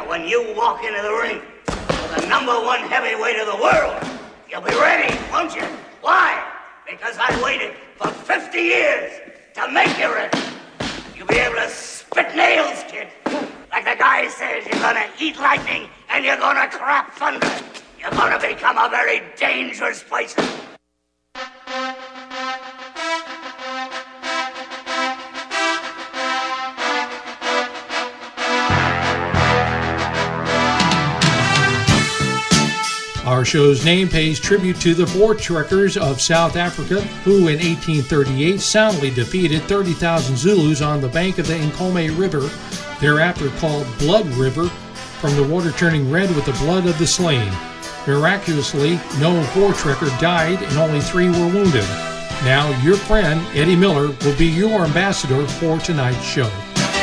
when you walk into the ring with the #1 heavyweight of the world, you'll be ready, won't you? Why? Because I waited for 50 years to make you ready. You'll be able to spit nails, kid. Like the guy says, you're gonna eat lightning and you're gonna crap thunder. You're gonna become a very dangerous person. Our show's name pays tribute to the Voortrekkers of South Africa, who in 1838 soundly defeated 30,000 Zulus on the bank of the Nkomo River, thereafter called Blood River, from the water turning red with the blood of the slain. Miraculously, no Voortrekker died and only 3 were wounded. Now, your friend, Eddie Miller, will be your ambassador for tonight's show.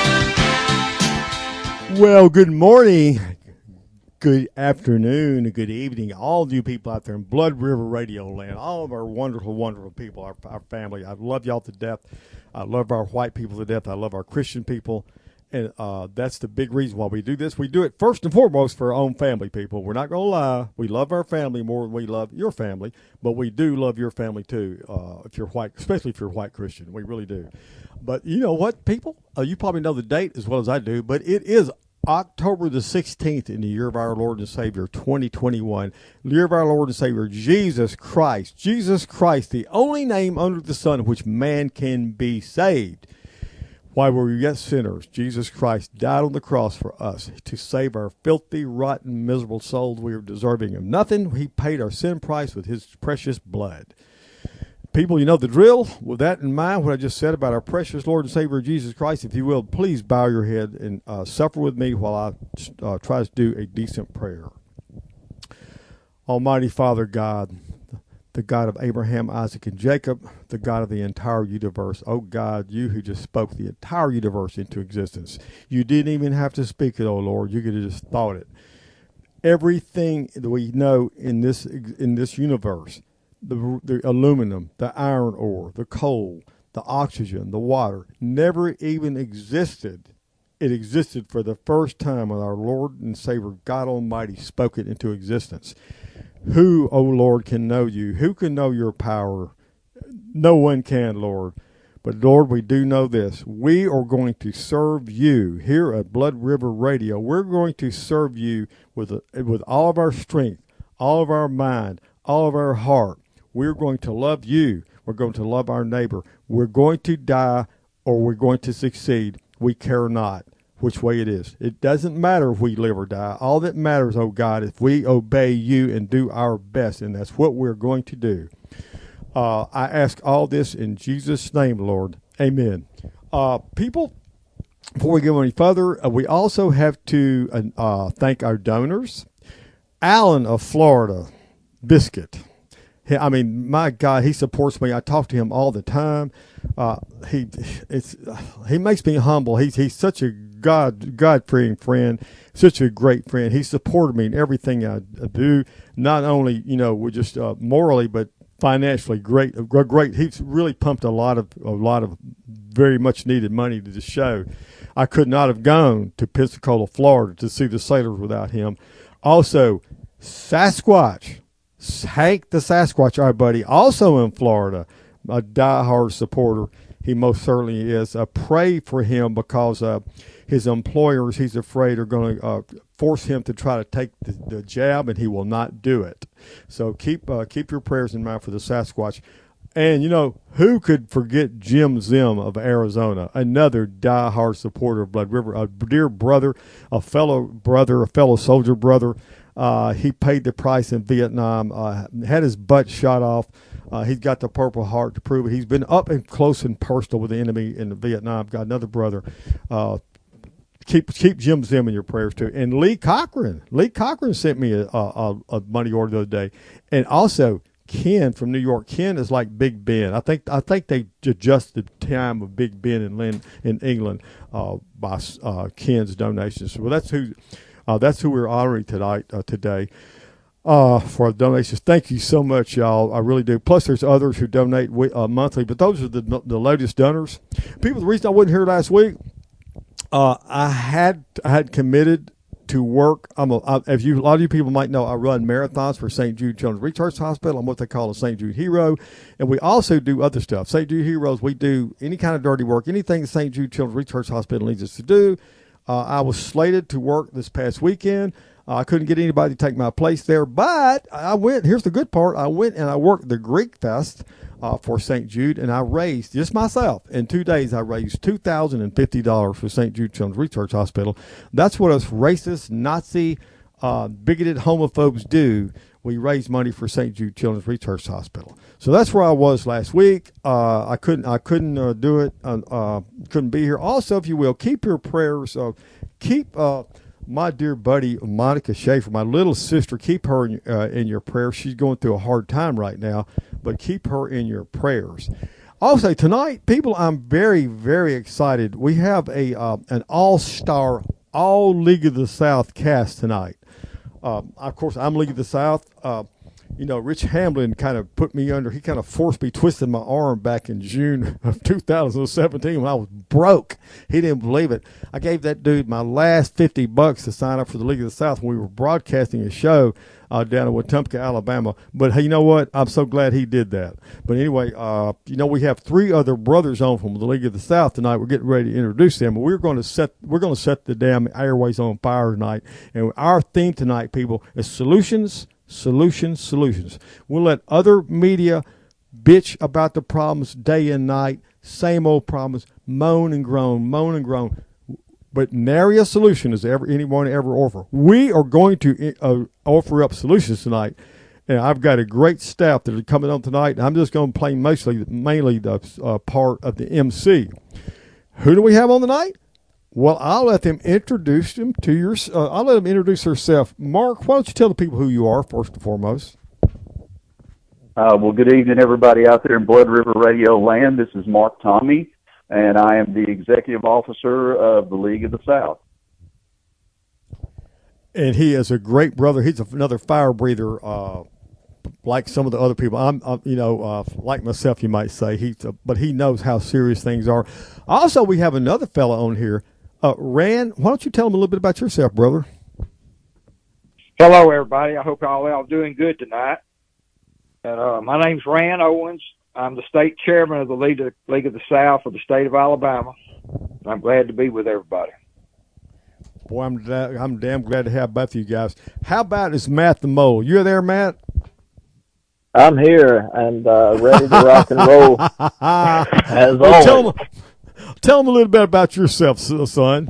Well, good morning, good afternoon, and good evening, all of you people out there in Blood River Radio Land, all of our wonderful, wonderful people, our family. I love y'all to death. I love our white people to death. I love our Christian people. And that's the big reason why we do this. We do it first and foremost for our own family, people. We're not going to lie. We love our family more than we love your family, but we do love your family too, if you're white, especially if you're white Christian. We really do. But you know what, people? You probably know the date as well as I do, but it is October the 16th in the year of our Lord and Savior, 2021. The year of our Lord and Savior, Jesus Christ. Jesus Christ, the only name under the sun in which man can be saved. While we were yet sinners, Jesus Christ died on the cross for us to save our filthy, rotten, miserable souls. We were deserving of nothing. He paid our sin price with his precious blood. People, you know the drill. With that in mind, what I just said about our precious Lord and Savior Jesus Christ, if you will, please bow your head and suffer with me while I try to do a decent prayer. Almighty Father God, the God of Abraham, Isaac, and Jacob, the God of the entire universe. Oh God, you who just spoke the entire universe into existence. You didn't even have to speak it, oh Lord. You could have just thought it. Everything that we know in this universe, the aluminum, the iron ore, the coal, the oxygen, the water, never even existed. It existed for the first time when our Lord and Savior God Almighty spoke it into existence. Who, O Lord, can know you? Who can know your power? No one can, Lord. But, Lord, we do know this. We are going to serve you here at Blood River Radio. We're going to serve you with all of our strength, all of our mind, all of our heart. We're going to love you. We're going to love our neighbor. We're going to die or we're going to succeed. We care not which way it is. It doesn't matter if we live or die. All that matters, oh God, if we obey you and do our best, and that's what we're going to do. I ask all this in Jesus' name, Lord. Amen. People, before we go any further, we also have to thank our donors. Alan of Florida, Biscuit. I mean, my God, he supports me. I talk to him all the time. He makes me humble. He's such a God-fearing friend, such a great friend. He supported me in everything I do. Not only, we're just morally, but financially great. He's really pumped a lot of very much needed money to the show. I could not have gone to Pensacola, Florida, to see the Sailors without him. Also, Sasquatch. Hank the Sasquatch, our buddy, also in Florida, a diehard supporter. He most certainly is. Pray for him because his employers, he's afraid, are going to force him to try to take the jab, and he will not do it. So keep your prayers in mind for the Sasquatch. And, who could forget Jim Zim of Arizona, another diehard supporter of Blood River, a dear brother, a fellow soldier brother. He paid the price in Vietnam, had his butt shot off. He's got the Purple Heart to prove it. He's been up and close and personal with the enemy in Vietnam. Got another brother. Keep Jim Zim in your prayers too. And Lee Cochran. Lee Cochran sent me a money order the other day. And also Ken from New York. Ken is like Big Ben. I think they adjusted the time of Big Ben in England by Ken's donations. Well, that's who we're honoring today for donations. Thank you so much, y'all. I really do. Plus, there's others who donate monthly, but those are the latest donors. People, the reason I wasn't here last week, I had committed to work. A lot of you people might know, I run marathons for St. Jude Children's Research Hospital. I'm what they call a St. Jude hero, and we also do other stuff. St. Jude heroes, we do any kind of dirty work, anything the St. Jude Children's Research Hospital needs us to do. I was slated to work this past weekend. I couldn't get anybody to take my place there, but I went. Here's the good part. I went and I worked the Greek Fest for St. Jude, and I raised, just myself, in 2 days, I raised $2,050 for St. Jude Children's Research Hospital. That's what us racist, Nazi, bigoted homophobes do. We raise money for St. Jude Children's Research Hospital. So that's where I was last week. I couldn't do it. Couldn't be here. Also, if you will, keep your prayers. Keep my dear buddy Monica Schaefer, my little sister. Keep her in your prayers. She's going through a hard time right now, but keep her in your prayers. Also tonight, people, I'm very, very excited. We have an all-star, all League of the South cast tonight. Of course, I'm League of the South. Rich Hamlin kind of put me under. He kind of forced me, twisted my arm back in June of 2017 when I was broke. He didn't believe it. I gave that dude my last $50 to sign up for the League of the South when we were broadcasting a show down in Wetumpka, Alabama. But hey, you know what? I'm so glad he did that. But anyway, we have 3 other brothers on from the League of the South tonight. We're getting ready to introduce them. We're going to set the damn airways on fire tonight. And our theme tonight, people, is solutions. We'll let other media bitch about the problems day and night, same old problems, moan and groan. But nary a solution has anyone ever offer. We are going to offer up solutions tonight. And I've got a great staff that are coming on tonight. And I'm just going to play mainly the part of the MC. Who do we have on tonight? Well, I'll let them introduce them to I'll let them introduce herself. Mark, why don't you tell the people who you are first and foremost? Well, good evening, everybody out there in Blood River Radio land. This is Mark Tommy, and I am the executive officer of the League of the South. And he is a great brother. He's another fire breather, like some of the other people. I'm like myself, you might say. But he knows how serious things are. Also, we have another fella on here. Rand, why don't you tell them a little bit about yourself, brother? Hello, everybody. I hope y'all are doing good tonight. And my name's Rand Owens. I'm the state chairman of the League of the South for the state of Alabama. And I'm glad to be with everybody. Boy, I'm damn glad to have both of you guys. How about is Matt the Mole? You there, Matt? I'm here and ready to rock and roll. As always. Tell them a little bit about yourself, son.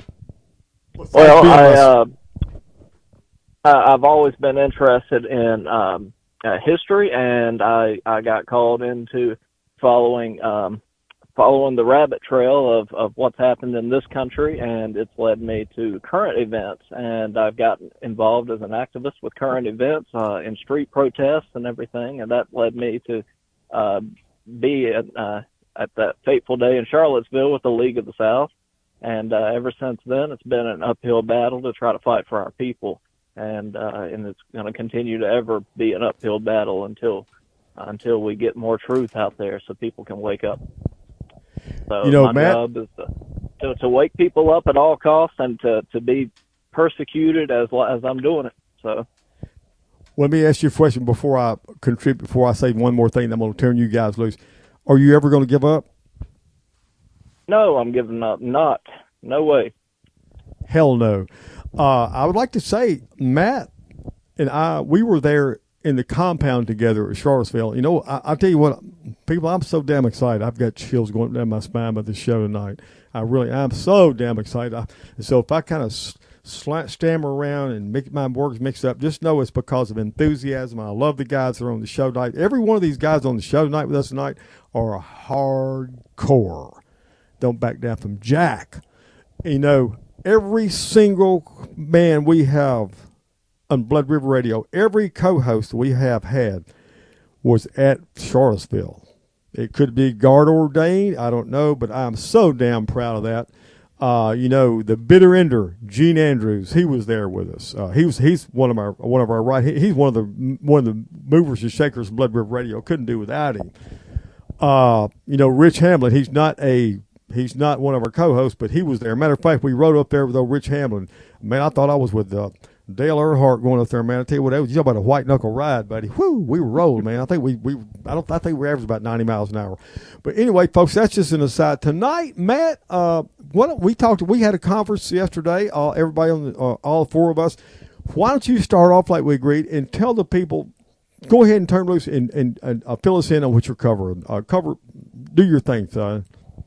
Well, I've always been interested in history, and I got called into following the rabbit trail of what's happened in this country, and it's led me to current events. And I've gotten involved as an activist with current events in street protests and everything, and that led me to be at that fateful day in Charlottesville with the League of the South. And ever since then, it's been an uphill battle to try to fight for our people. And it's going to continue to ever be an uphill battle until we get more truth out there so people can wake up. So my Matt, job is to wake people up at all costs and to be persecuted as I'm doing it. So let me ask you a question before I say one more thing. I'm going to turn you guys loose. Are you ever going to give up? No, I'm giving up. Not. No way. Hell no. I would like to say, Matt and we were there in the compound together at Charlottesville. I'll tell you what, people, I'm so damn excited. I've got chills going down my spine about this show tonight. I'm so damn excited. So if I kind of stammer around and make my words mixed up, just know it's because of enthusiasm. I love the guys that are on the show tonight. Every one of these guys on the show tonight with us tonight are hardcore. Don't back down from Jack. Every single man we have on Blood River Radio, every co-host we have had was at Charlottesville. It could be God ordained, I don't know, but I'm so damn proud of that. The bitter ender, Gene Andrews, he was there with us. He's one of our right. He's one of the movers and shakers of Blood River Radio. Couldn't do without him. Rich Hamlin, he's not a he's not one of our co-hosts, but he was there. Matter of fact, we rode up there with old Rich Hamlin. Man, I thought I was with Dale Earnhardt going up there, man. I tell you what, you talk about a white knuckle ride, buddy. Whoo, we were rolling, man. I think I think we averaged about 90 miles an hour. But anyway, folks, that's just an aside. Tonight, Matt, we had a conference yesterday. Everybody all four of us. Why don't you start off like we agreed and tell the people? Go ahead and turn loose and fill us in on what you're covering. Do your thing, son.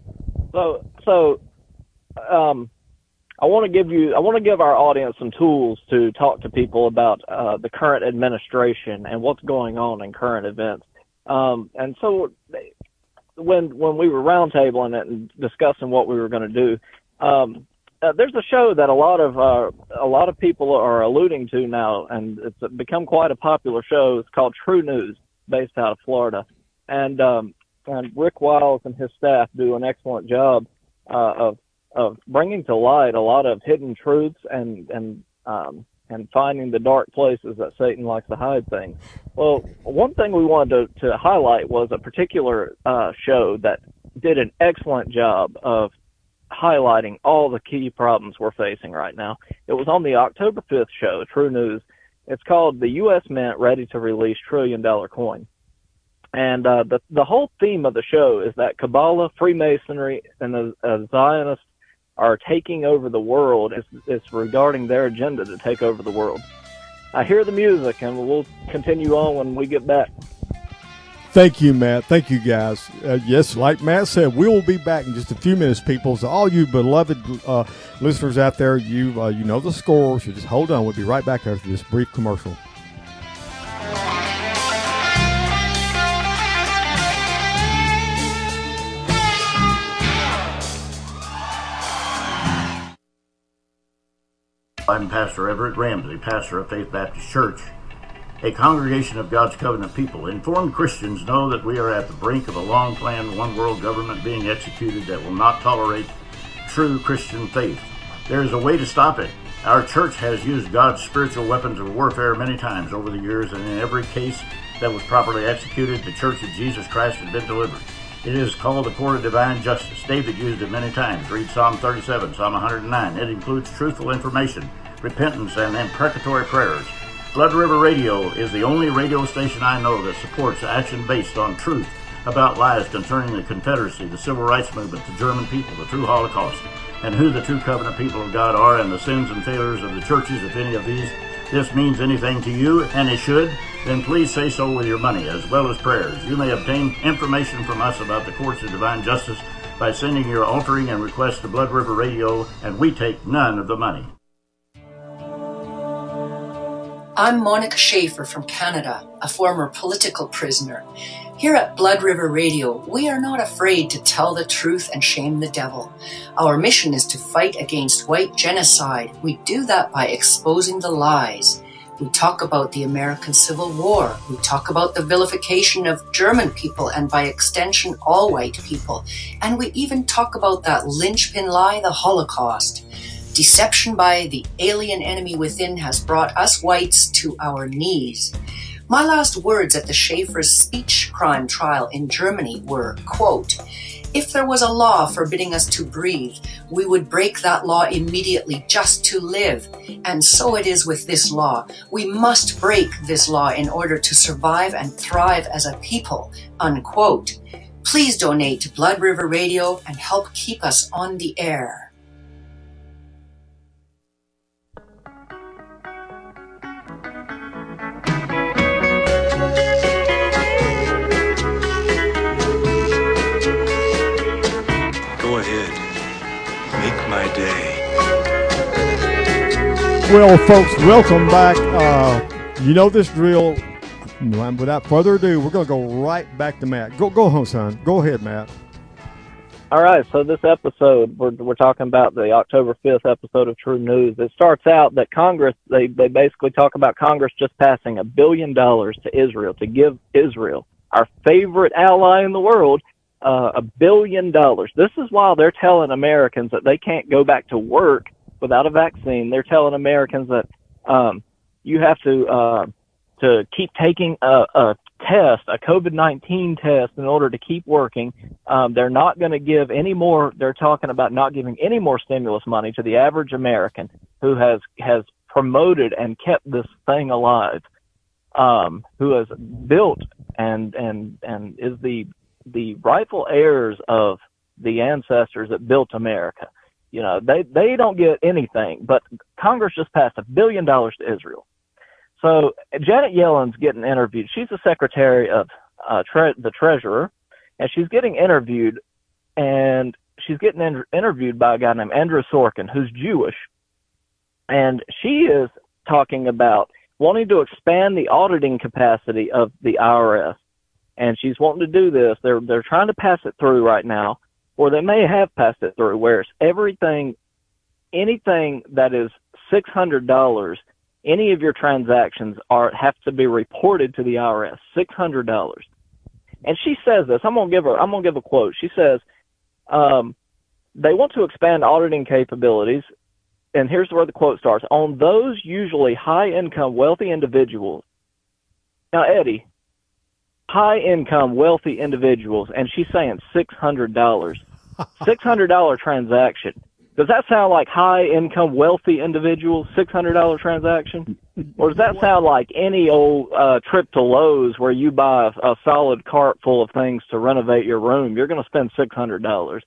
I want to give our audience some tools to talk to people about the current administration and what's going on in current events. And so when we were roundtabling it and discussing what we were going to do, there's a show that a lot of people are alluding to now, and it's become quite a popular show. It's called True News, based out of Florida, and Rick Wiles and his staff do an excellent job of bringing to light a lot of hidden truths and finding the dark places that Satan likes to hide things. Well, one thing we wanted to highlight was a particular show that did an excellent job of highlighting all the key problems we're facing right now. It was on the October 5th show, True News. It's called The U.S. Mint Ready to Release $1 Trillion Coin. And the whole theme of the show is that Kabbalah, Freemasonry, and the Zionists are taking over the world. It's regarding their agenda to take over the world. I hear the music, and we'll continue on when we get back. Thank you, Matt. Thank you, guys. Yes, like Matt said, we will be back in just a few minutes, people. So all you beloved listeners out there, you know the score. So just hold on. We'll be right back after this brief commercial. I'm Pastor Everett Ramsey, pastor of Faith Baptist Church, a congregation of God's covenant people. Informed Christians know that we are at the brink of a long-planned one-world government being executed that will not tolerate true Christian faith. There is a way to stop it. Our church has used God's spiritual weapons of warfare many times over the years, and in every case that was properly executed, the Church of Jesus Christ has been delivered. It is called the court of divine justice. David used it many times. Read Psalm 37, Psalm 109. It includes truthful information, repentance, and imprecatory prayers. Blood River Radio is the only radio station I know that supports action based on truth about lies concerning the Confederacy, the Civil Rights Movement, the German people, the true Holocaust, and who the true covenant people of God are, and the sins and failures of the churches. If any of this means anything to you, and it should, then please say so with your money as well as prayers. You may obtain information from us about the courts of divine justice by sending your altering and request to Blood River Radio, and we take none of the money. I'm Monica Schaefer from Canada, a former political prisoner. Here at Blood River Radio, we are not afraid to tell the truth and shame the devil. Our mission is to fight against white genocide. We do that by exposing the lies. We talk about the American Civil War. We talk about the vilification of German people and by extension all white people. And we even talk about that linchpin lie, the Holocaust. Deception by the alien enemy within has brought us whites to our knees. My last words at the Schaefer's speech crime trial in Germany were, quote, "If there was a law forbidding us to breathe, we would break that law immediately just to live. And so it is with this law. We must break this law in order to survive and thrive as a people," unquote. Please donate to Blood River Radio and help keep us on the air. Well, folks, welcome back. You know this drill. Without further ado, we're going to go right back to Matt. Go home, son. Go ahead, Matt. All right, so this episode, we're talking about the October 5th episode of True News. It starts out that Congress, they basically talk about Congress just passing $1 billion to Israel, to give Israel, our favorite ally in the world, $1 billion. This is while they're telling Americans that they can't go back to work without a vaccine. They're telling Americans that you have to to keep taking a test, a COVID-19 test, in order to keep working. They're not going to give any more. They're talking about not giving any more stimulus money to the average American who has promoted and kept this thing alive, who has built and is the rightful heirs of the ancestors that built America. You know, they don't get anything, but Congress just passed $1 billion to Israel. So Janet Yellen's getting interviewed. She's the secretary of the treasurer, and she's getting interviewed, and she's getting interviewed by a guy named Andrew Sorkin, who's Jewish, and she is talking about wanting to expand the auditing capacity of the IRS, and she's wanting to do this. They're trying to pass it through right now, or they may have passed it through, where it's anything that is $600. Any of your transactions have to be reported to the IRS, $600. And she says this. I'm gonna give a quote. She says, they want to expand auditing capabilities, and here's where the quote starts, on those usually high-income, wealthy individuals. Now, Eddie, high-income, wealthy individuals, and she's saying $600. $600 transaction. Does that sound like high-income, wealthy individuals, $600 transaction? Or does that sound like any old trip to Lowe's where you buy a solid cart full of things to renovate your room? You're going to spend $600.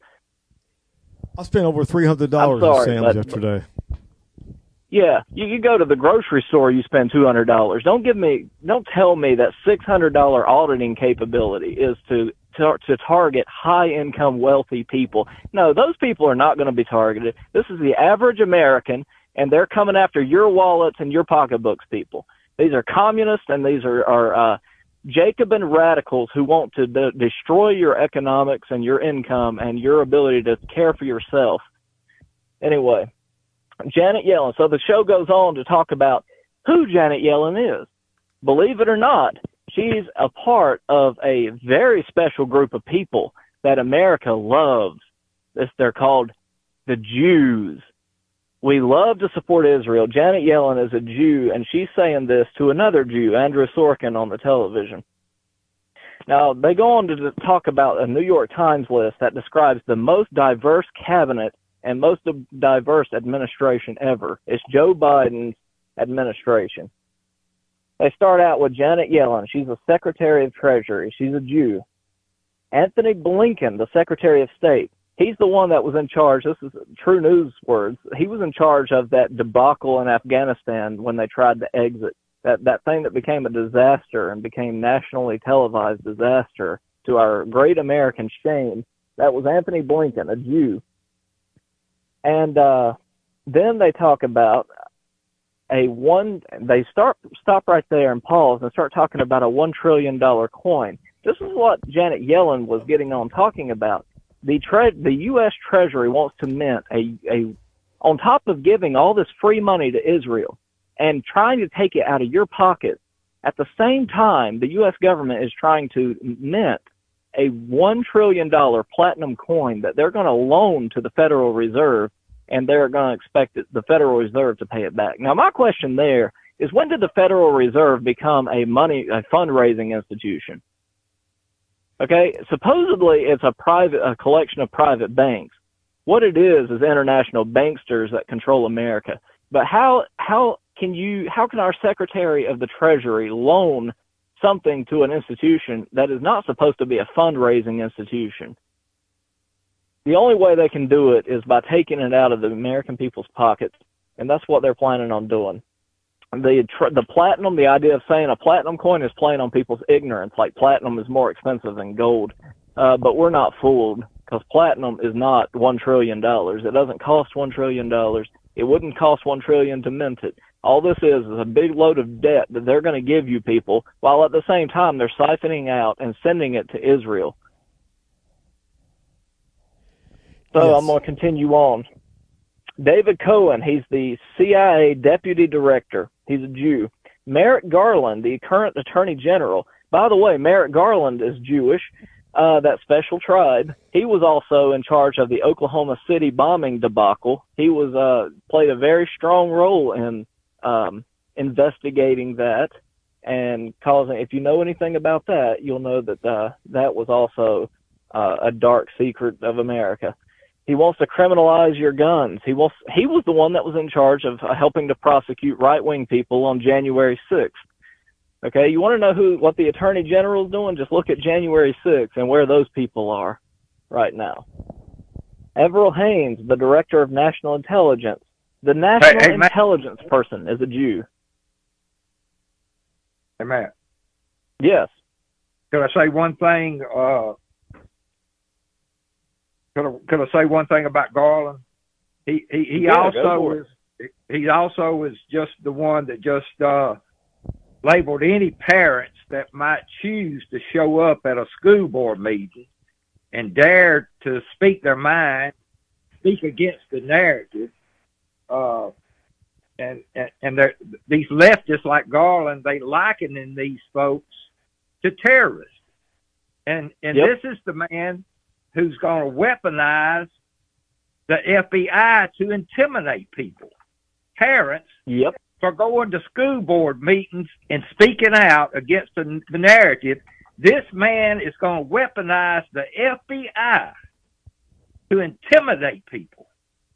I spent over $300 on Sam's yesterday. Yeah, you go to the grocery store, you spend $200. Don't tell me that $600 auditing capability is to target high-income, wealthy people. No, those people are not going to be targeted. This is the average American, and they're coming after your wallets and your pocketbooks, people. These are communists, and these are Jacobin radicals who want to destroy your economics and your income and your ability to care for yourself. Anyway, Janet Yellen. So the show goes on to talk about who Janet Yellen is. Believe it or not, she's a part of a very special group of people that America loves. They're called the Jews. We love to support Israel. Janet Yellen is a Jew, and she's saying this to another Jew, Andrew Sorkin, on the television. Now, they go on to talk about a New York Times list that describes the most diverse cabinet and most diverse administration ever. It's Joe Biden's administration. They start out with Janet Yellen. She's the Secretary of Treasury. She's a Jew. Anthony Blinken, the Secretary of State. He's the one that was in charge. This is True News words. He was in charge of that debacle in Afghanistan when they tried to exit. That thing that became a disaster and became nationally televised disaster to our great American shame. That was Anthony Blinken, a Jew. And then they talk about they stop right there and pause and start talking about a $1 trillion coin. This is what Janet Yellen was getting on talking about. The U.S. Treasury wants to mint on top of giving all this free money to Israel and trying to take it out of your pocket. At the same time, the U.S. government is trying to mint a $1 trillion platinum coin that they're going to loan to the Federal Reserve, and they're going to expect the Federal Reserve to pay it back. Now, my question there is, when did the Federal Reserve become a fundraising institution? Okay, supposedly it's a collection of private banks. What it is international banksters that control America. But how can our Secretary of the Treasury loan something to an institution that is not supposed to be a fundraising institution? The only way they can do it is by taking it out of the American people's pockets, and that's what they're planning on doing. The platinum, the idea of saying a platinum coin is playing on people's ignorance, like platinum is more expensive than gold. But we're not fooled, because platinum is not $1 trillion. It doesn't cost $1 trillion. It wouldn't cost $1 trillion to mint it. All this is a big load of debt that they're going to give you people, while at the same time they're siphoning out and sending it to Israel. So yes. I'm going to continue on. David Cohen, he's the CIA Deputy Director. He's a Jew. Merrick Garland, the current Attorney General. By the way, Merrick Garland is Jewish, that special tribe. He was also in charge of the Oklahoma City bombing debacle. He was played a very strong role in investigating that. and causing. If you know anything about that, you'll know that that was also a dark secret of America. He wants to criminalize your guns. He was the one that was in charge of helping to prosecute right-wing people on January 6th. Okay, you want to know what the Attorney General is doing? Just look at January 6th and where those people are right now. Avril Haines, the Director of National Intelligence. The National Intelligence person is a Jew. Hey, Matt. Yes. Could I say one thing? Could I say one thing about Garland? He also is just the one that just labeled any parents that might choose to show up at a school board meeting and dare to speak their mind, speak against the narrative, and these leftists like Garland, they likening these folks to terrorists, and This is the man who's going to weaponize the FBI to intimidate people, parents. Yep. For going to school board meetings and speaking out against the narrative. This man is going to weaponize the FBI to intimidate people.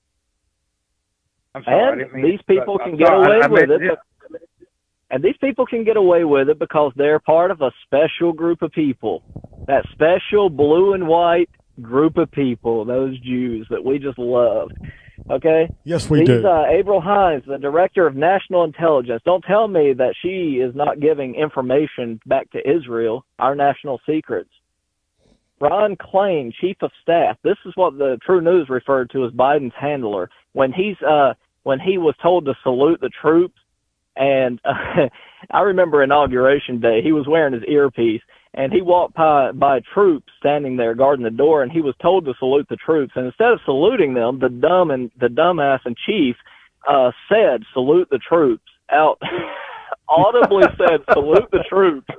I'm sorry, and these people can get away with it. And these people can get away with it because they're part of a special group of people. That special blue and white group of people, those Jews that we just love. Okay? Yes, we do. Avril Haines, the Director of National Intelligence, don't tell me that she is not giving information back to Israel, our national secrets. Ron Klain, Chief of Staff, this is what the True News referred to as Biden's handler. When he was told to salute the troops, and I remember Inauguration Day, he was wearing his earpiece, and he walked by troops standing there guarding the door, and he was told to salute the troops. And instead of saluting them, the dumbass and chief said, "Salute the troops," out audibly said, "Salute the troops."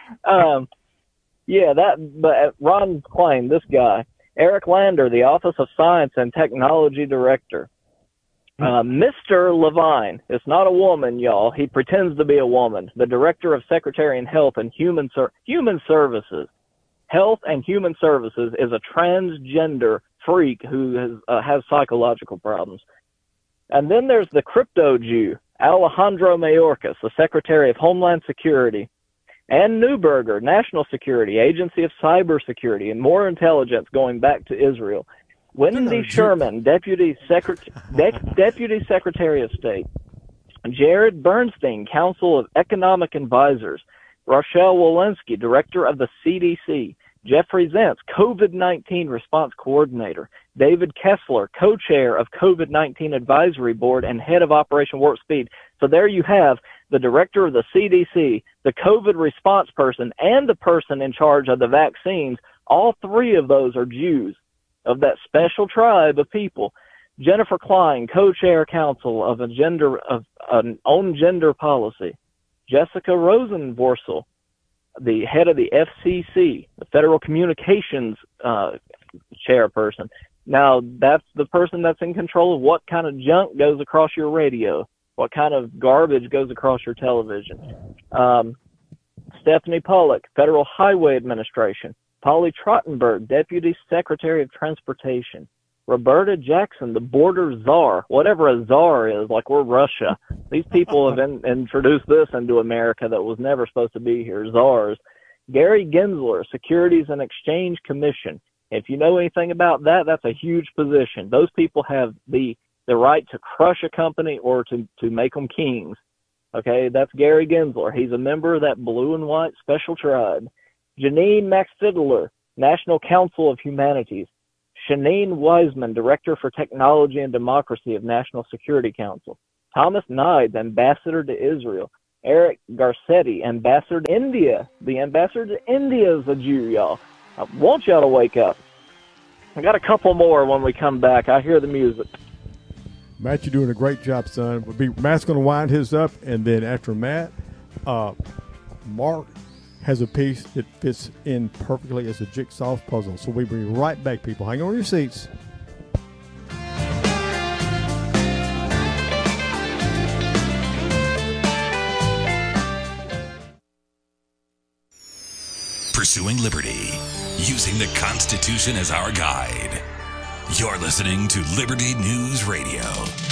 But Ron Klain, this guy, Eric Lander, the Office of Science and Technology Director. Mr. Levine, it's not a woman, y'all. He pretends to be a woman. The Director of Secretary and Health and Human Services. Health and Human Services is a transgender freak who has psychological problems. And then there's the crypto Jew, Alejandro Mayorkas, the Secretary of Homeland Security. Ann Neuberger, National Security, Agency of Cybersecurity, and more intelligence going back to Israel. Wendy Sherman, Deputy Secretary of State. Jared Bernstein, Council of Economic Advisors. Rochelle Walensky, Director of the CDC. Jeffrey Zients, COVID-19 Response Coordinator. David Kessler, Co-Chair of COVID-19 Advisory Board and Head of Operation Warp Speed. So there you have the Director of the CDC, the COVID response person, and the person in charge of the vaccines. All three of those are Jews of that special tribe of people. Jennifer Klein, Co-Chair Council of an own gender policy. Jessica Rosenworcel, the head of the FCC, the Federal Communications chairperson. Now, that's the person that's in control of what kind of junk goes across your radio, what kind of garbage goes across your television. Stephanie Pollock, Federal Highway Administration. Polly Trottenberg, Deputy Secretary of Transportation. Roberta Jackson, the border czar, whatever a czar is, like we're Russia. These people have introduced this into America that was never supposed to be here, czars. Gary Gensler, Securities and Exchange Commission. If you know anything about that, that's a huge position. Those people have the right to crush a company or to make them kings. Okay, that's Gary Gensler. He's a member of that blue and white special tribe. Janine Max-Fiddler, National Council of Humanities. Shanine Wiseman, Director for Technology and Democracy of National Security Council. Thomas Nides, Ambassador to Israel. Eric Garcetti, Ambassador to India. The Ambassador to India is a Jew, y'all. I want y'all to wake up. I got a couple more when we come back. I hear the music. Matt, you're doing a great job, son. Matt's going to wind his up, and then after Matt, Mark has a piece that fits in perfectly as a jigsaw puzzle. So we'll be right back, people. Hang on your seats. pursuing liberty, using the Constitution as our guide. You're listening to Liberty News Radio.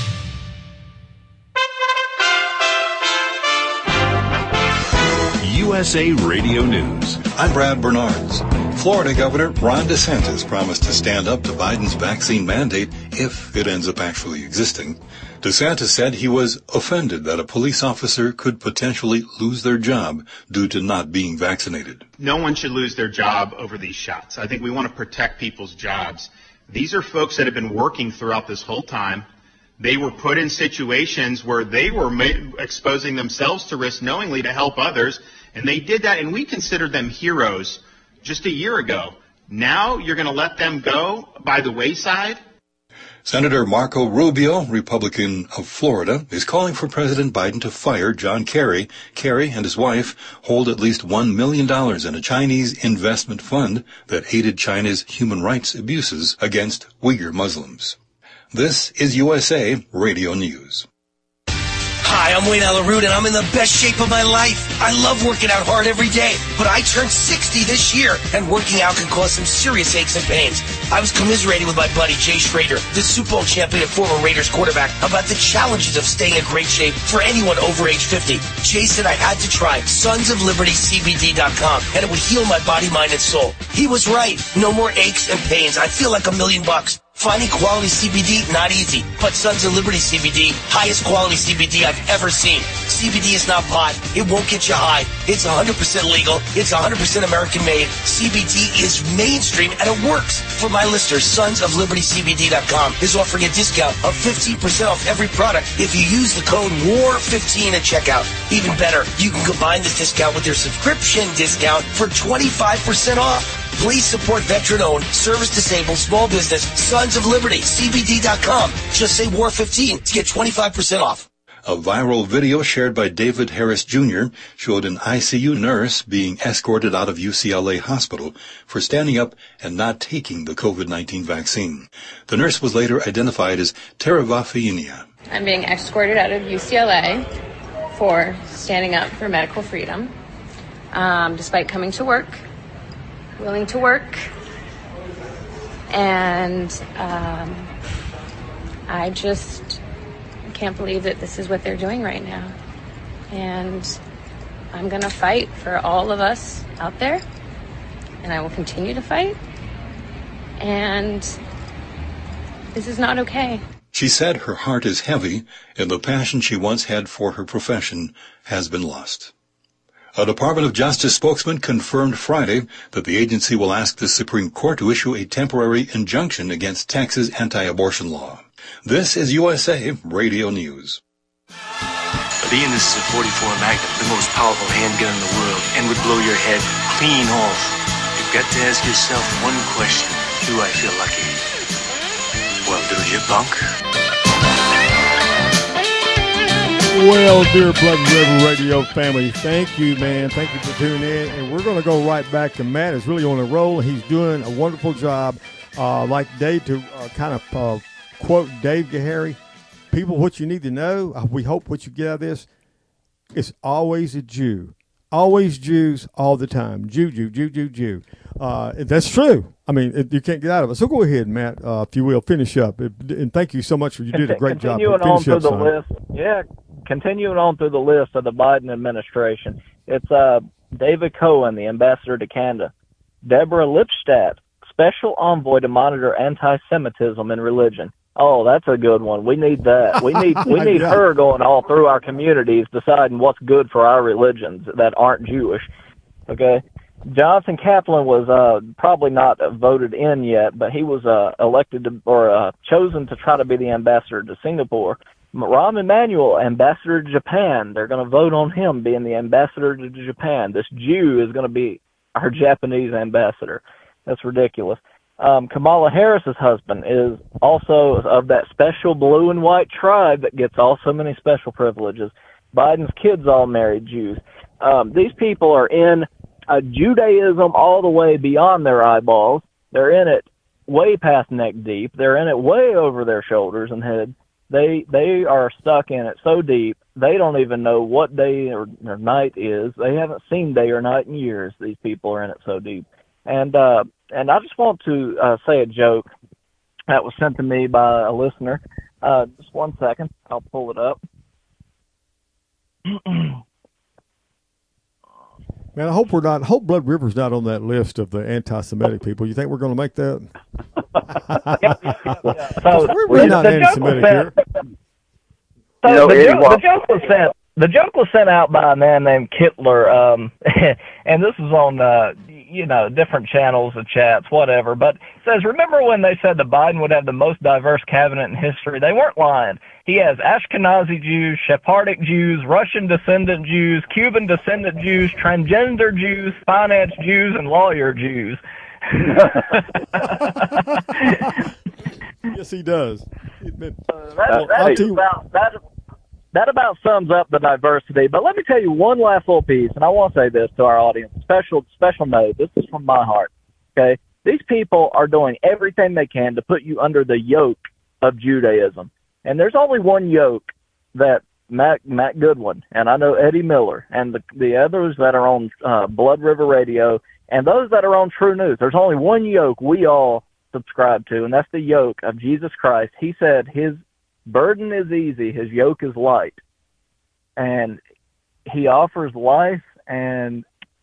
USA Radio News. I'm Brad Bernards. Florida Governor Ron DeSantis promised to stand up to Biden's vaccine mandate if it ends up actually existing. DeSantis said he was offended that a police officer could potentially lose their job due to not being vaccinated. No one should lose their job over these shots. I think we want to protect people's jobs. These are folks that have been working throughout this whole time. They were put in situations where they were exposing themselves to risk knowingly to help others, and they did that, and we considered them heroes just a year ago. Now you're going to let them go by the wayside? Senator Marco Rubio, Republican of Florida, is calling for President Biden to fire John Kerry. Kerry and his wife hold at least $1 million in a Chinese investment fund that aided China's human rights abuses against Uyghur Muslims. This is USA Radio News. Hi, I'm Wayne Alaroot, and I'm in the best shape of my life. I love working out hard every day, but I turned 60 this year, and working out can cause some serious aches and pains. I was commiserating with my buddy Jay Schrader, the Super Bowl champion and former Raiders quarterback, about the challenges of staying in great shape for anyone over age 50. Jay said I had to try sonsoflibertycbd.com, and it would heal my body, mind, and soul. He was right. No more aches and pains. I feel like $1 million. Finding quality CBD, not easy. But Sons of Liberty CBD, highest quality CBD I've ever seen. CBD is not pot. It won't get you high. It's 100% legal. It's 100% American made. CBD is mainstream and it works. For my listeners, sonsoflibertycbd.com is offering a discount of 15% off every product if you use the code WAR15 at checkout. Even better, you can combine this discount with your subscription discount for 25% off. Please support veteran-owned, service-disabled, small business, Sons of Liberty, CBD.com. Just say WAR15 to get 25% off. A viral video shared by David Harris Jr. showed an ICU nurse being escorted out of UCLA hospital for standing up and not taking the COVID-19 vaccine. The nurse was later identified as Teravafainia. I'm being escorted out of UCLA for standing up for medical freedom, despite coming to work. Willing to work, and I just can't believe that this is what they're doing right now. And I'm going to fight for all of us out there, and I will continue to fight, and this is not okay. She said her heart is heavy, and the passion she once had for her profession has been lost. A Department of Justice spokesman confirmed Friday that the agency will ask the Supreme Court to issue a temporary injunction against Texas anti-abortion law. This is USA Radio News. Ian, this is a .44 Magnum, the most powerful handgun in the world, and would blow your head clean off. You've got to ask yourself one question. Do I feel lucky? Well, do you, punk? Well, dear Blood River Radio family, thank you, man. Thank you for tuning in. And we're going to go right back to Matt. Is really on a roll. He's doing a wonderful job. Like Dave, to kind of quote Dave Gahary, people, what you need to know, we hope what you get out of this, it's always a Jew. Always Jews all the time. Jew. That's true. I mean, you can't get out of it. So go ahead, Matt, if you will, finish up. And thank you so much. You did a great job. Continuing on through the list. Yeah, continuing on through the list of the Biden administration. It's David Cohen, the ambassador to Canada. Deborah Lipstadt, special envoy to monitor anti-Semitism in religion. Oh, that's a good one. We need that. We need her going all through our communities, deciding what's good for our religions that aren't Jewish. Okay. Jonathan Kaplan was probably not voted in yet, but he was elected to, or chosen to try to be the ambassador to Singapore. Rahm Emanuel, ambassador to Japan. They're going to vote on him being the ambassador to Japan. This Jew is going to be our Japanese ambassador. That's ridiculous. Kamala Harris's husband is also of that special blue and white tribe that gets all so many special privileges. Biden's kids all married Jews. These people are in Judaism all the way beyond their eyeballs. They're in it way past neck deep. They're in it way over their shoulders and head. they are stuck in it so deep they don't even know what day or night is. They haven't seen day or night in years. These people are in it so deep. And I just want to say a joke that was sent to me by a listener. Just 1 second, I'll pull it up. Man, I hope hope Blood River's not on that list of the anti-Semitic people. You think we're going to make that? So we're not anti-Semitic here. So the joke was sent out by a man named Kittler, and this was on different channels of chats, whatever. But it says, remember when they said that Biden would have the most diverse cabinet in history? They weren't lying. He has Ashkenazi Jews, Sephardic Jews, Russian descendant Jews, Cuban descendant Jews, transgender Jews, finance Jews, and lawyer Jews. Yes, he does. That about sums up the diversity. But let me tell you one last little piece, and I want to say this to our audience. Special note. This is from my heart. Okay, these people are doing everything they can to put you under the yoke of Judaism, and there's only one yoke that Matt Goodwin and I know Eddie Miller and the others that are on Blood River Radio and those that are on True News. There's only one yoke we all subscribe to, and that's the yoke of Jesus Christ. He said his burden is easy, his yoke is light, and he offers life and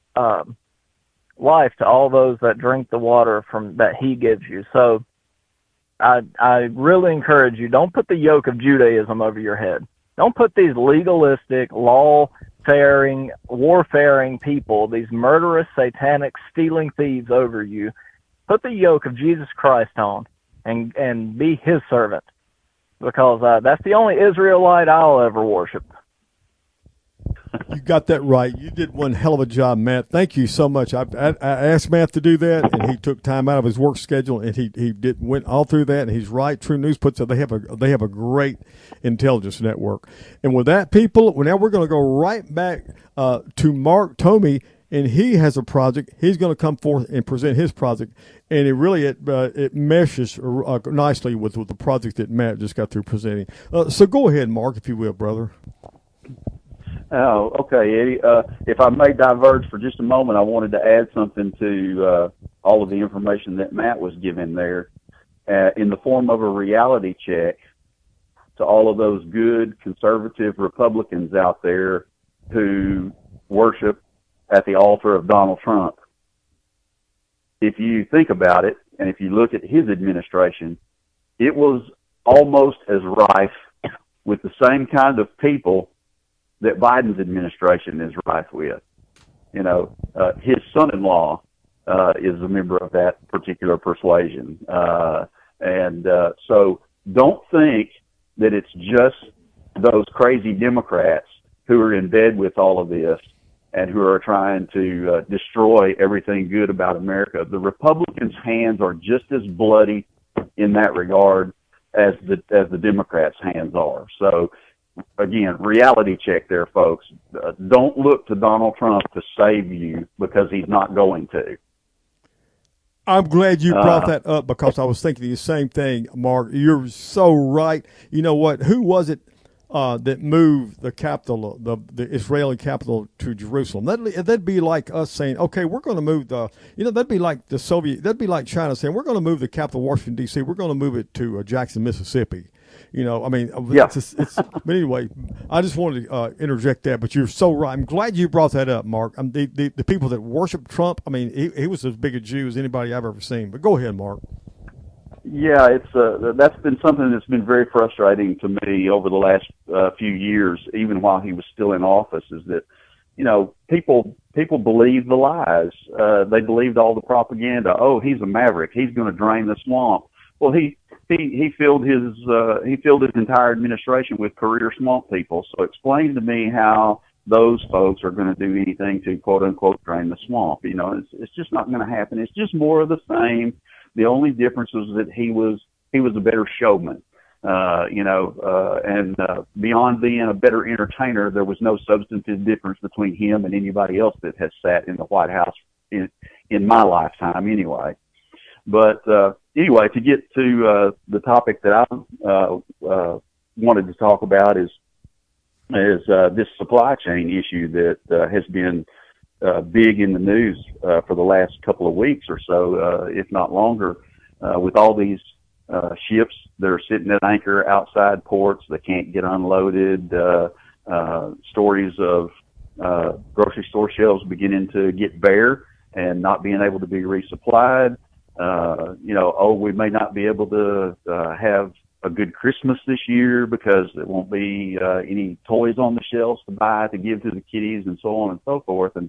life to all those that drink the water from that he gives you. So I really encourage you, don't put the yoke of Judaism over your head. Don't put these legalistic, law-faring, warfaring people, these murderous, satanic, stealing thieves over you. Put the yoke of Jesus Christ on and be his servant, because that's the only Israelite I'll ever worship. You got that right. You did one hell of a job, Matt. Thank you so much. I asked Matt to do that, and he took time out of his work schedule, and he went all through that. And he's right. True News puts it. They have a great intelligence network. And with that, people, now we're going to go right back to Mark Tomey, and he has a project. He's going to come forth and present his project, and it meshes nicely with the project that Matt just got through presenting. So go ahead, Mark, if you will, brother. Oh, okay, Eddie. If I may diverge for just a moment, I wanted to add something to all of the information that Matt was giving there in the form of a reality check to all of those good conservative Republicans out there who worship at the altar of Donald Trump. If you think about it, and if you look at his administration, it was almost as rife with the same kind of people that Biden's administration is rife with. You know, his son-in-law is a member of that particular persuasion. So don't think that it's just those crazy Democrats who are in bed with all of this and who are trying to destroy everything good about America. The Republicans' hands are just as bloody in that regard as the Democrats' hands are. So, again, reality check there, folks. Don't look to Donald Trump to save you, because he's not going to. I'm glad you brought that up, because I was thinking the same thing, Mark. You're so right. You know what? Who was it that moved the capital, the Israeli capital, to Jerusalem? That'd be like us saying, okay, we're going to move that'd be like that'd be like China saying, we're going to move the capital, Washington, D.C., we're going to move it to Jackson, Mississippi. You know, I mean, yeah. But anyway, I just wanted to interject that, but you're so right. I'm glad you brought that up, Mark. The people that worship Trump, I mean, he was as big a Jew as anybody I've ever seen. But go ahead, Mark. Yeah, that's been something that's been very frustrating to me over the last few years, even while he was still in office, is that, you know, people believe the lies. They believed all the propaganda. Oh, he's a maverick. He's going to drain the swamp. Well, he filled his entire administration with career swamp people. So explain to me how those folks are going to do anything to quote unquote drain the swamp. You know, it's just not going to happen. It's just more of the same. The only difference was that he was a better showman. And beyond being a better entertainer, there was no substantive difference between him and anybody else that has sat in the White House in my lifetime anyway. But anyway, to get to the topic that I'm wanted to talk about is this supply chain issue that has been big in the news for the last couple of weeks or so, if not longer, with all these ships that are sitting at anchor outside ports that can't get unloaded, stories of grocery store shelves beginning to get bare and not being able to be resupplied. We may not be able to have a good Christmas this year because there won't be any toys on the shelves to buy to give to the kiddies, and so on and so forth. And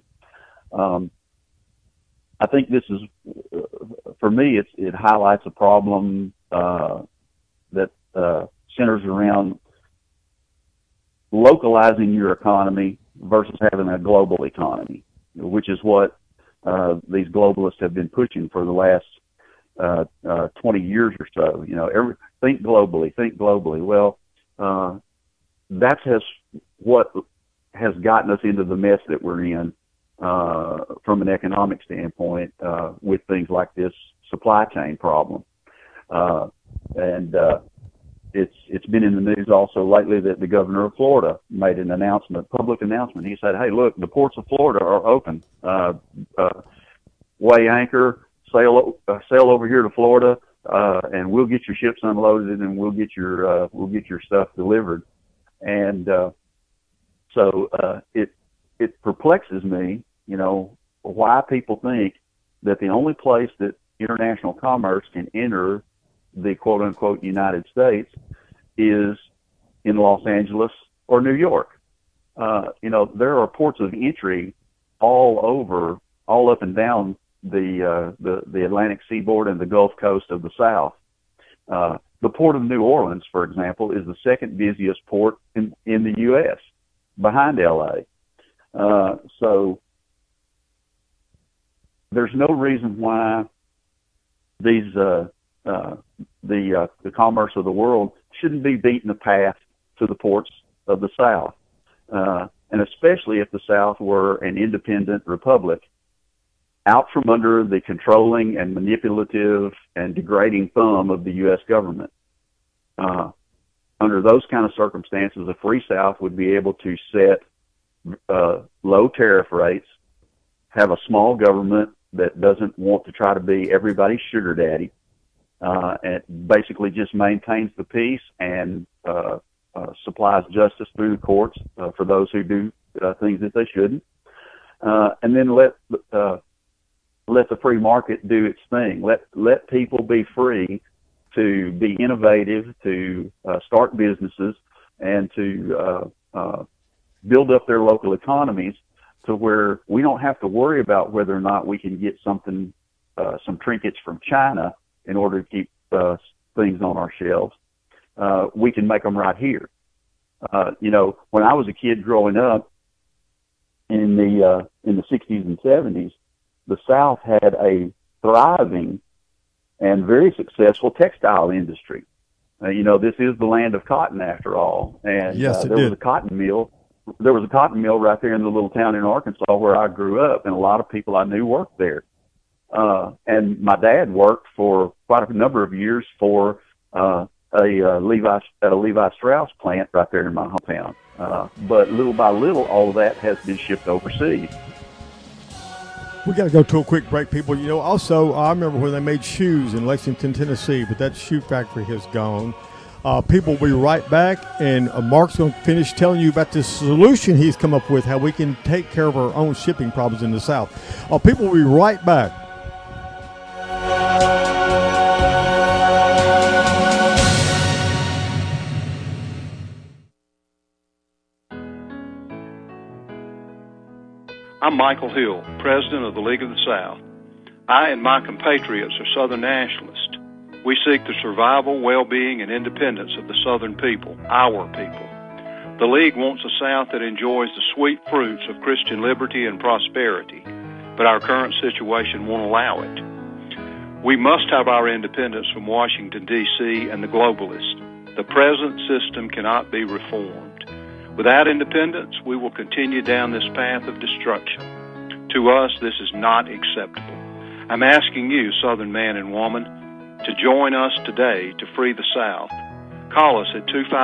I think this is, for me, it highlights a problem that centers around localizing your economy versus having a global economy, which is what these globalists have been pushing for the last 20 years or so. Think globally. Well, that's what has gotten us into the mess that we're in from an economic standpoint with things like this supply chain problem. It's been in the news also lately that the governor of Florida made an public announcement. He said, "Hey, look, the ports of Florida are open. Weigh anchor, sail over here to Florida, and we'll get your ships unloaded, and we'll get your stuff delivered." And so it perplexes me, why people think that the only place that international commerce can enter the quote unquote United States is in Los Angeles or New York. There are ports of entry all up and down the Atlantic seaboard and the Gulf Coast of the South. The port of New Orleans, for example, is the second busiest port in the U.S. behind L.A. So there's no reason why these the commerce of the world shouldn't be beating a path to the ports of the South, and especially if the South were an independent republic, out from under the controlling and manipulative and degrading thumb of the U.S. government. Under those kind of circumstances, a free South would be able to set low tariff rates, have a small government that doesn't want to try to be everybody's sugar daddy, and basically just maintains the peace and supplies justice through the courts for those who do things that they shouldn't, and then let the free market do its thing. Let people be free to be innovative, to start businesses, and to build up their local economies to where we don't have to worry about whether or not we can get some trinkets from China in order to keep things on our shelves. We can make them right here. When I was a kid growing up in the 60s and 70s, the South had a thriving and very successful textile industry. This is the land of cotton, after all. And yes, there was a cotton mill. There was a cotton mill right there in the little town in Arkansas where I grew up, and a lot of people I knew worked there. And my dad worked for quite a number of years for a Levi Strauss plant right there in my hometown. But little by little, all of that has been shipped overseas. We got to go to a quick break, people. Also, I remember when they made shoes in Lexington, Tennessee, but that shoe factory has gone. People will be right back, and Mark's going to finish telling you about this solution he's come up with, how we can take care of our own shipping problems in the South. People will be right back. I'm Michael Hill, President of the League of the South. I and my compatriots are Southern nationalists. We seek the survival, well-being, and independence of the Southern people, our people. The League wants a South that enjoys the sweet fruits of Christian liberty and prosperity, but our current situation won't allow it. We must have our independence from Washington, D.C. and the globalists. The present system cannot be reformed. Without independence, we will continue down this path of destruction. To us, this is not acceptable. I'm asking you, Southern man and woman, to join us today to free the South. Call us at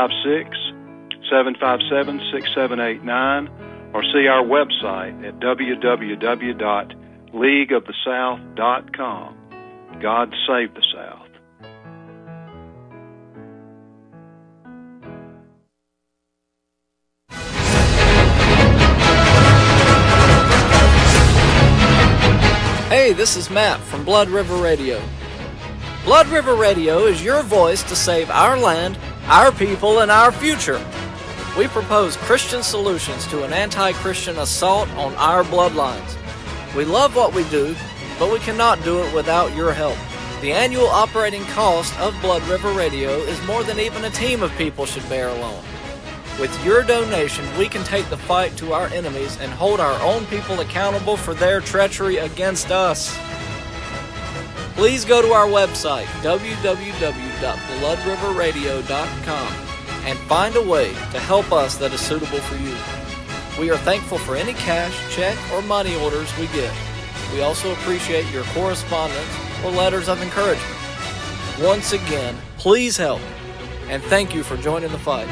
256-757-6789 or see our website at www.leagueofthesouth.com. God save the South. Hey, this is Matt from Blood River Radio. Blood River Radio is your voice to save our land, our people, and our future. We propose Christian solutions to an anti-Christian assault on our bloodlines. We love what we do, but we cannot do it without your help. The annual operating cost of Blood River Radio is more than even a team of people should bear alone. With your donation, we can take the fight to our enemies and hold our own people accountable for their treachery against us. Please go to our website, www.bloodriverradio.com, and find a way to help us that is suitable for you. We are thankful for any cash, check, or money orders we get. We also appreciate your correspondence or letters of encouragement. Once again, please help, and thank you for joining the fight.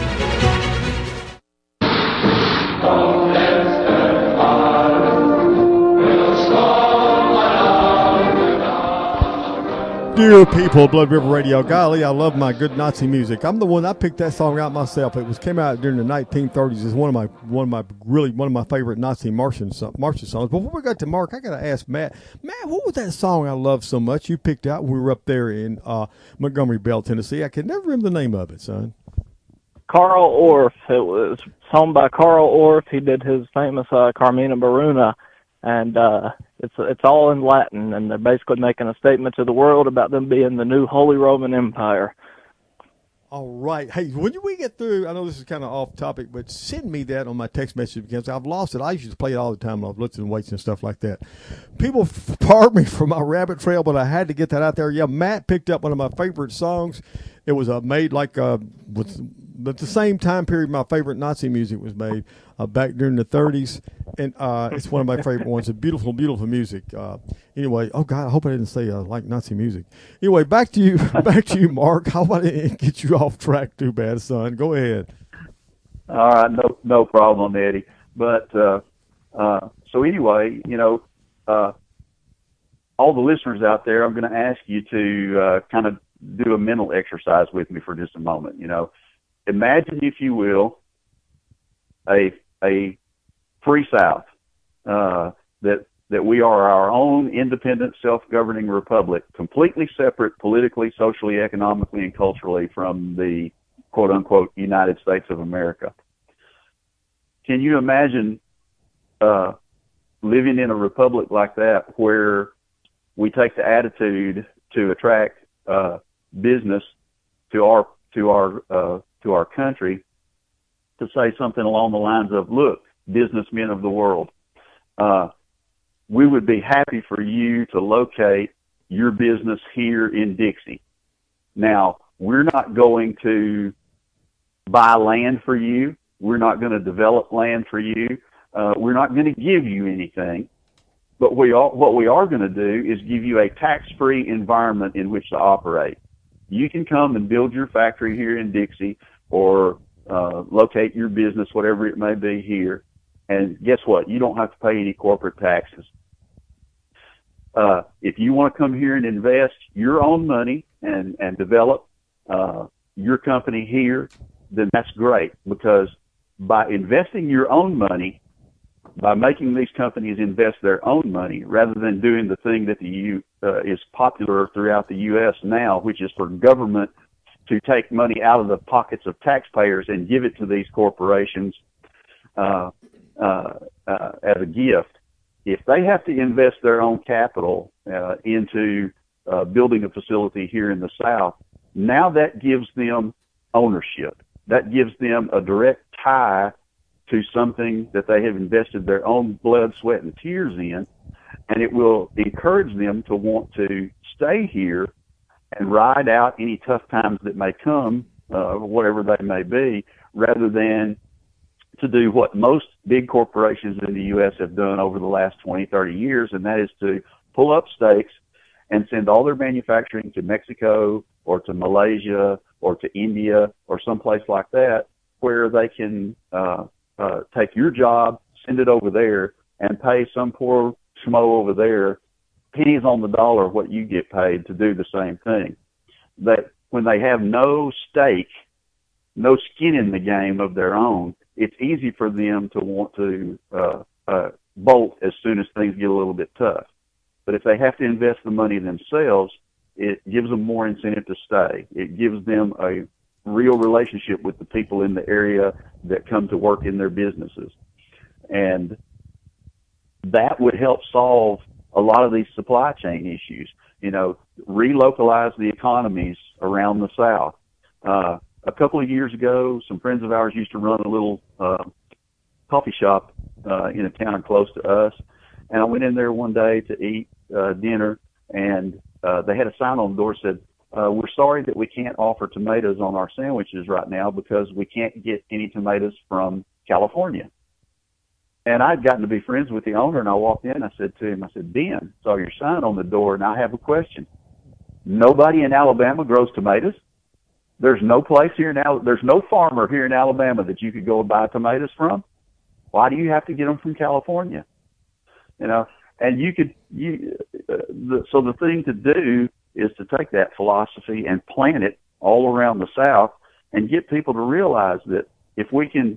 Dear people of Blood River Radio, golly, I love my good Nazi music. I'm the one, I picked that song out myself. It came out during the 1930s. It's one of my favorite Nazi marching songs. But before we got to Mark, I got to ask Matt. Matt, what was that song I loved so much you picked out when we were up there in Montgomery Bell, Tennessee? I can never remember the name of it, son. Carl Orff. It was sung by Carl Orff. He did his famous Carmina Burana, and it's all in Latin, and they're basically making a statement to the world about them being the new Holy Roman Empire. All right. Hey, when we get through, I know this is kind of off topic, but send me that on my text message because I've lost it. I used to play it all the time when I was lifting weights and stuff like that. People pardon me for my rabbit trail, but I had to get that out there. Yeah, Matt picked up one of my favorite songs. It was made like at the same time period my favorite Nazi music was made back during the 30s, and it's one of my favorite ones. It's beautiful, beautiful music. Anyway, oh God, I hope I didn't say like Nazi music. Anyway, back to you, Mark. How about it get you off track too bad, son? Go ahead. All right, no problem, Eddie. But so anyway, all the listeners out there, I'm going to ask you to kind of do a mental exercise with me for just a moment. Imagine, if you will, a free South, that we are our own independent, self-governing republic, completely separate politically, socially, economically, and culturally from the quote-unquote United States of America. Can you imagine living in a republic like that, where we take the attitude to attract business to our country, to say something along the lines of, look, businessmen of the world, we would be happy for you to locate your business here in Dixie. Now, we're not going to buy land for you. We're not going to develop land for you. We're not going to give you anything. But what we are going to do is give you a tax-free environment in which to operate. You can come and build your factory here in Dixie, or locate your business, whatever it may be, here. And guess what? You don't have to pay any corporate taxes. If you want to come here and invest your own money and develop your company here, then that's great, because by investing your own money, by making these companies invest their own money, rather than doing the thing that is popular throughout the U.S. now, which is for government to take money out of the pockets of taxpayers and give it to these corporations as a gift. If they have to invest their own capital into building a facility here in the South, now that gives them ownership. That gives them a direct tie to something that they have invested their own blood, sweat, and tears in, and it will encourage them to want to stay here and ride out any tough times that may come, whatever they may be, rather than to do what most big corporations in the U.S. have done over the last 20, 30 years, and that is to pull up stakes and send all their manufacturing to Mexico or to Malaysia or to India or someplace like that, where they can take your job, send it over there, and pay some poor schmo over there pennies on the dollar what you get paid to do the same thing. That when they have no stake, no skin in the game of their own, it's easy for them to want to bolt as soon as things get a little bit tough. But if they have to invest the money themselves, it gives them more incentive to stay. It gives them a real relationship with the people in the area that come to work in their businesses. And that would help solve a lot of these supply chain issues. You know, relocalize the economies around the South. A couple of years ago, some friends of ours used to run a little coffee shop in a town close to us. And I went in there one day to eat dinner, and they had a sign on the door that said, we're sorry that we can't offer tomatoes on our sandwiches right now because we can't get any tomatoes from California. And I'd gotten to be friends with the owner, and I walked in, I said to him, I said, Ben, saw your sign on the door, and I have a question. Nobody in Alabama grows tomatoes? There's no place here now, there's no farmer here in Alabama that you could go and buy tomatoes from? Why do you have to get them from California? You know, and so the thing to do is to take that philosophy and plant it all around the South and get people to realize that if we can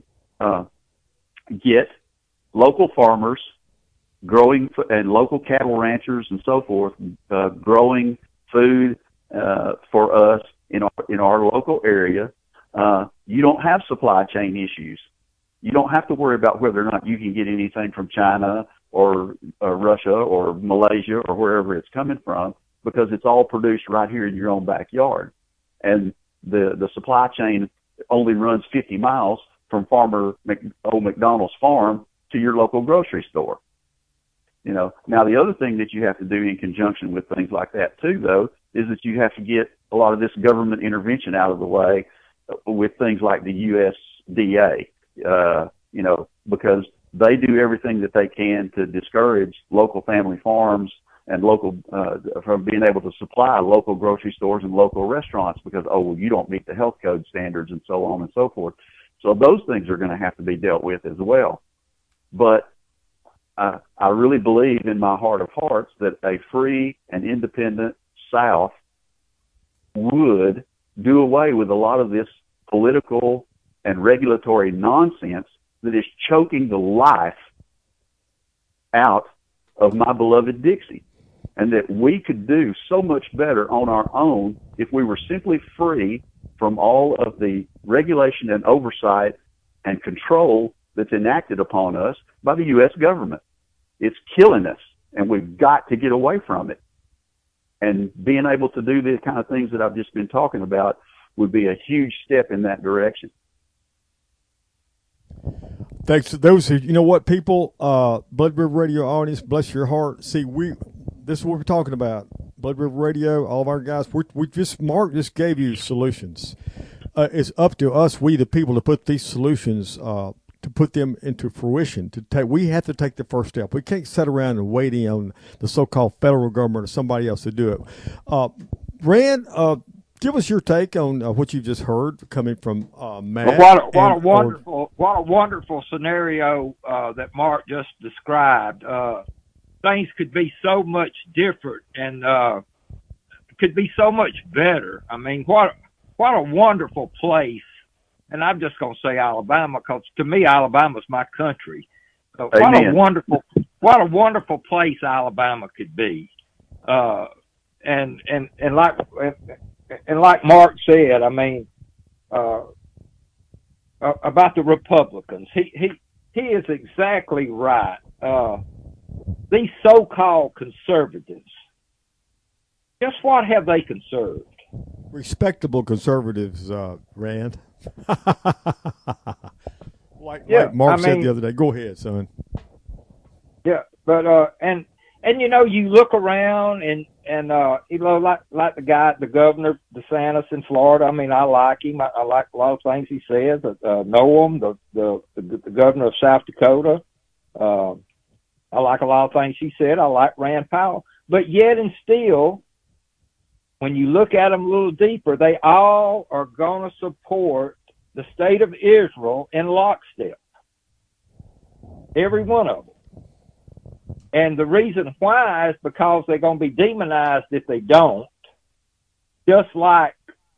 get local farmers growing and local cattle ranchers and so forth growing food for us in our local area, you don't have supply chain issues. You don't have to worry about whether or not you can get anything from China or Russia or Malaysia or wherever it's coming from, because it's all produced right here in your own backyard. And the supply chain only runs 50 miles from Farmer Old McDonald's farm to your local grocery store. You know, now the other thing that you have to do in conjunction with things like that too, though, is that you have to get a lot of this government intervention out of the way with things like the USDA, you know, because they do everything that they can to discourage local family farms and local from being able to supply local grocery stores and local restaurants because, oh, well, you don't meet the health code standards and so on and so forth. So those things are going to have to be dealt with as well. But I really believe in my heart of hearts that a free and independent South would do away with a lot of this political and regulatory nonsense that is choking the life out of my beloved Dixie, and that we could do so much better on our own if we were simply free from all of the regulation and oversight and control that's enacted upon us by the U.S. government. It's killing us, and we've got to get away from it. And being able to do the kind of things that I've just been talking about would be a huge step in that direction. Thanks to those who, you know what, people, Blood River Radio audience, bless your heart. See, this is what we're talking about. Blood River Radio, all of our guys, Mark just gave you solutions. It's up to us, we the people, to put these solutions, to put them into fruition. We have to take the first step. We can't sit around and wait on the so-called federal government or somebody else to do it. Rand, give us your take on what you just heard coming from Matt. Well, what a wonderful scenario that Mark just described. Things could be so much different and could be so much better. I mean, what a wonderful place. And I'm just going to say Alabama because to me, Alabama's my country. What a wonderful place Alabama could be. And like Mark said, I mean, about the Republicans, he is exactly right. These so-called conservatives, guess what have they conserved? Respectable conservatives, Rand. like Mark said the other day. Go ahead, son. Yeah, but and you know, you look around and you know, like the governor DeSantis in Florida. I mean, I like him. I like a lot of things he says. Know him, the governor of South Dakota. I like a lot of things he said. I like Rand Paul, but yet and still, when you look at them a little deeper, they all are going to support the state of Israel in lockstep. Every one of them. And the reason why is because they're going to be demonized if they don't. Just like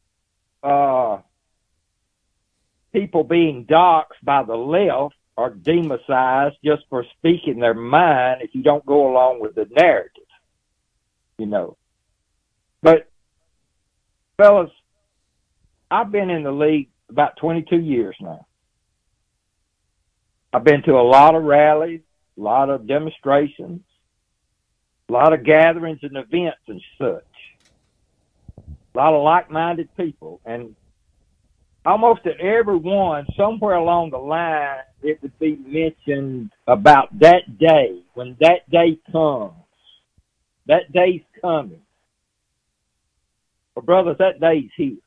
people being doxxed by the left are demonized just for speaking their mind if you don't go along with the narrative, you know. But, fellas, I've been in the league about 22 years now. I've been to a lot of rallies, a lot of demonstrations, a lot of gatherings and events and such. A lot of like-minded people. And almost at every one, somewhere along the line, it would be mentioned about that day, when that day comes. That day's coming. Well, brothers, that day's here.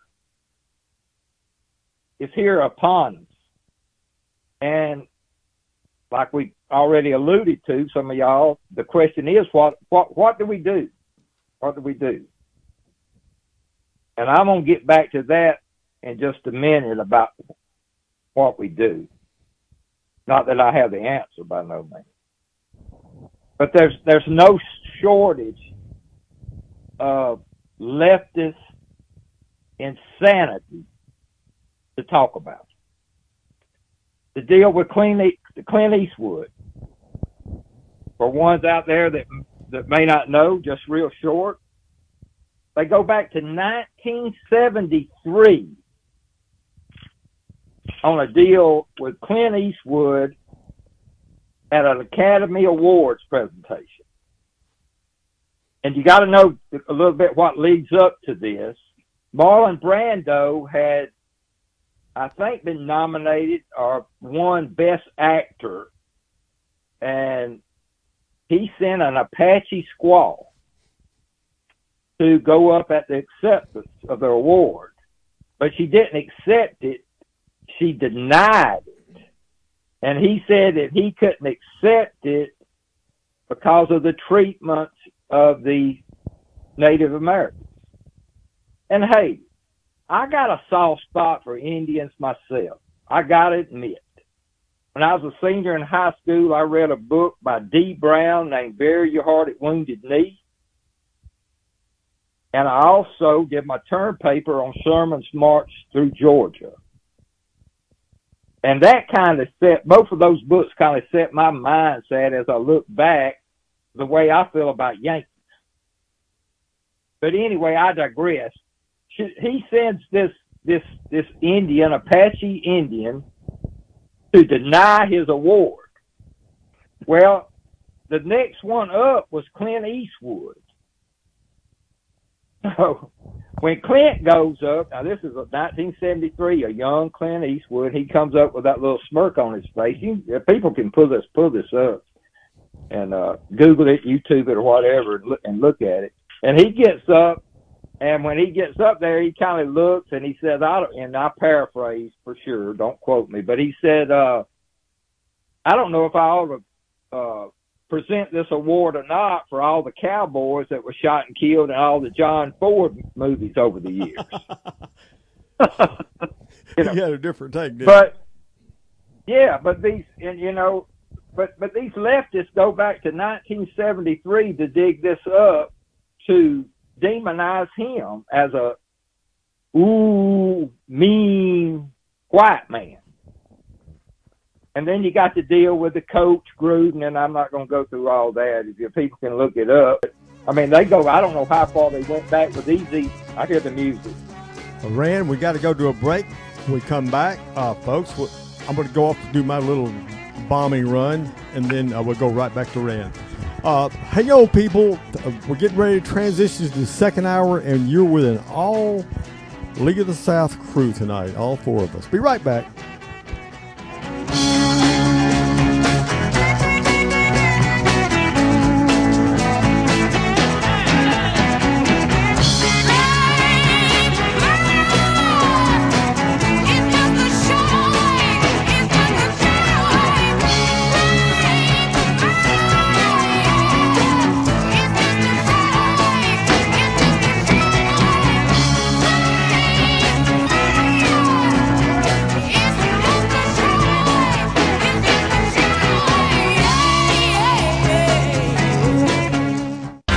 It's here upon us. And like we already alluded to, some of y'all, the question is, what do we do? What do we do? And I'm going to get back to that in just a minute about what we do. Not that I have the answer by no means. But there's no shortage of leftist insanity to talk about. The deal with Clint Eastwood. For ones out there that may not know, just real short, they go back to 1973 on a deal with Clint Eastwood at an Academy Awards presentation. And you got to know a little bit what leads up to this. Marlon Brando had, I think, been nominated or won Best Actor, and he sent an Apache squaw to go up at the acceptance of the award. But she didn't accept it. She denied it. And he said that he couldn't accept it because of the treatment of the Native Americans. And hey, I got a soft spot for Indians myself. I got to admit. When I was a senior in high school, I read a book by D. Brown named Bury Your Heart at Wounded Knee. And I also did my term paper on Sherman's March through Georgia. And that kind of set, both of those books kind of set my mindset as I look back the way I feel about Yankees. But anyway, I digress. He sends this Indian, Apache Indian, to deny his award. Well, the next one up was Clint Eastwood. So when Clint goes up, now this is 1973, a young Clint Eastwood, he comes up with that little smirk on his face. People can pull this up and Google it, YouTube it, or whatever, and look at it. And he gets up, and when he gets up there, he kind of looks and he says, and I paraphrase for sure, don't quote me, but he said, I don't know if I ought to present this award or not for all the cowboys that were shot and killed in all the John Ford movies over the years. You know, he had a different take, didn't but yeah, but these, and you know, but these leftists go back to 1973 to dig this up to demonize him as a mean white man. And then you got to deal with the coach, Gruden, and I'm not going to go through all that. If your people can look it up. I mean, they go, I don't know how far they went back with Easy. I hear the music. Rand, we got to go to a break. When we come back, folks, I'm going to go off and do my little bombing run, and then we'll go right back to Rand. Hey, yo, people, we're getting ready to transition to the second hour, and you're with an all League of the South crew tonight, all four of us. Be right back.